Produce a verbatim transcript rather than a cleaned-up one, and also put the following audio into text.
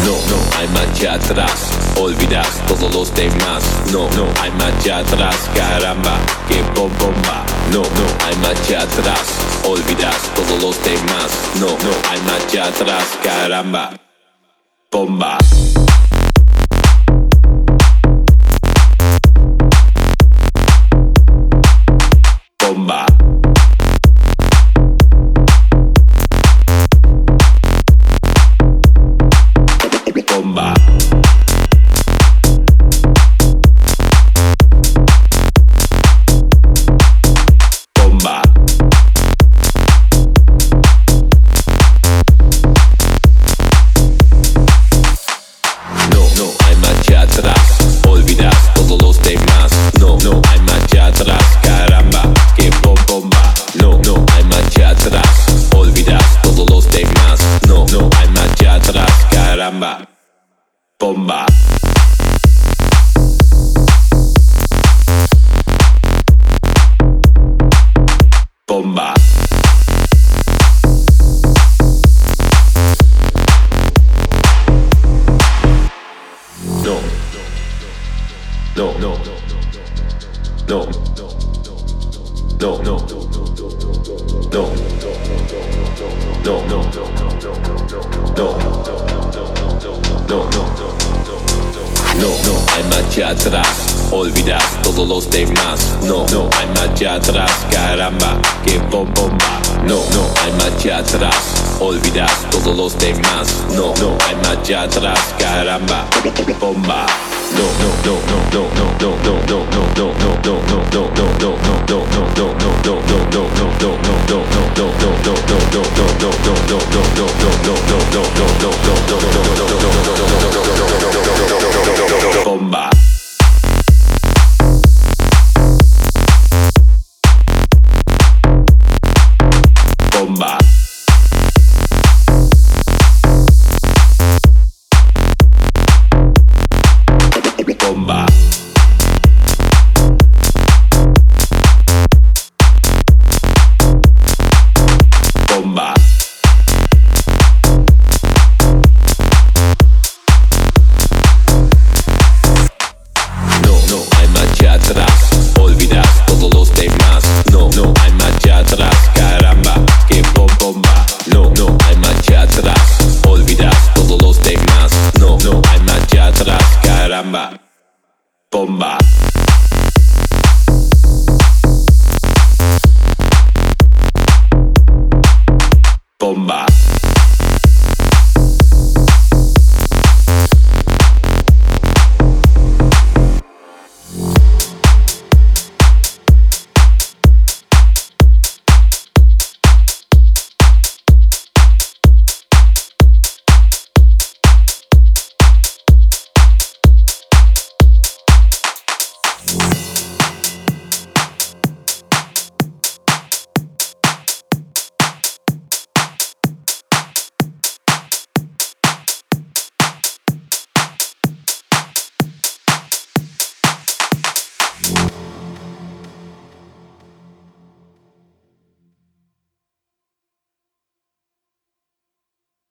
No, no hay marcha atrás, olvidas todos los demás. No, no hay marcha atrás, caramba, que bom bomba. No, no hay marcha atrás, olvidas todos los demás. No, no hay marcha atrás, caramba, bomba. Bomba. Bomba. Bomba. No, no hay marcha atrás, olvidas todos los demás. No, no hay marcha atrás, caramba, que bom bomba. No, no hay marcha atrás, olvidas todos los demás. No, no hay marcha atrás, caramba, bomba. Bomba. No, no, no, no, no, no, no, no, no, no, no, no hay marcha atrás, olvidas todos los demás. No, no hay marcha atrás, caramba, que bom bomba. No, no hay marcha atrás, olvidas todos los demás. No, no hay marcha atrás, caramba, bomba. No, no, no, no, no, no, no, no, no, no, no, no, no, no, no, no, no, no, bomba. Bomba. Bomba. Bomba. No, no hay marcha atrás, olvidas todos los demás. No, no hay marcha atrás, caramba, que bom bomba. No, no hay marcha atrás, olvidas todos los demás. No, no hay marcha atrás, caramba, bomba. Bomba.